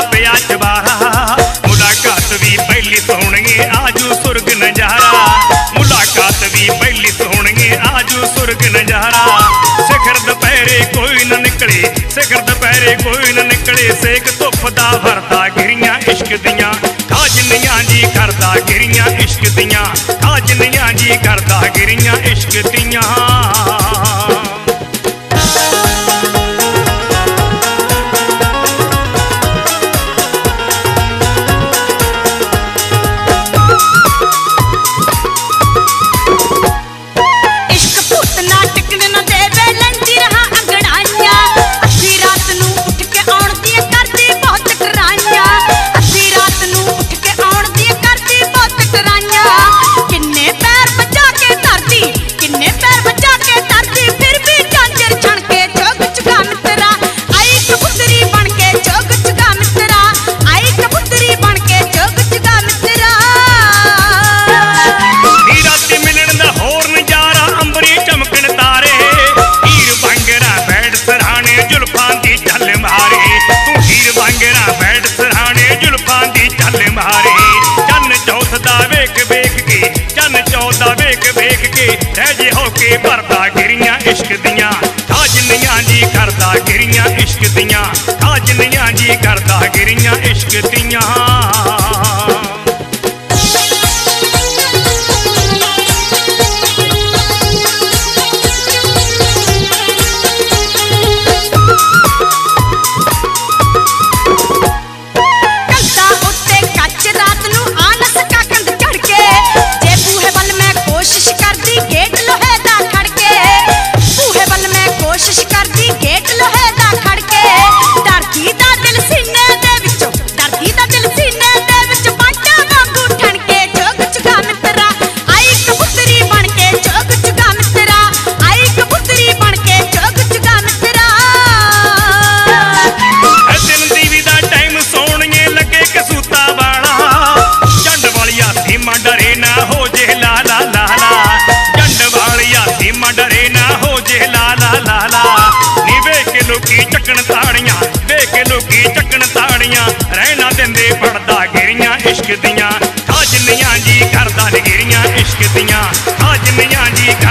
पिया चबारा। मुलाकात भी पहली सोहणिए आजू सुर्ग नजारा। मुलाकात भी पहली सोहणिए आजू सुर्ग नजारा। सिखर दुपहरे कोई न निकले, सिखर दुपहरे कोई न निकले, सेक धुप दा भरदा गिरियां इश्क दियां। काजनियां जी करदा गिरियां इश्क दियां, काजनियां जी करदा गिरियां इश्क दियां। रहजे होके भरदा गिरियां इश्क दियां। काजनियां जी करदा गिरियां इश्क दियां, काजनियां जी करदा गिरियां इश्क दियां। डरे ना हो जे लाला लाला, जंड वालिया सीमा डरे ना हो जे लाला लाला। नी वेख लोकी चकन ताड़ियां, वेख लोकी चकन ताड़ियां, रहना देंदे पड़दा गिरियां इश्क दियां। काजनियां जी करदा गिरियां इश्क दियां, काजनियां जी